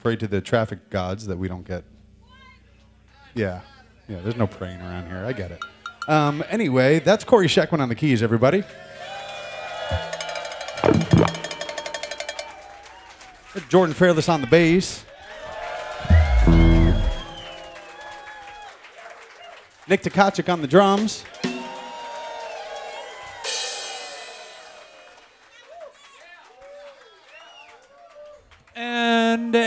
pray to the traffic gods that we don't get. Yeah. Yeah, there's no praying around here. I get it. Anyway, that's Corey Sheckman on the keys, everybody. Jordan Fairless on the bass. Nick Tkachuk on the drums. And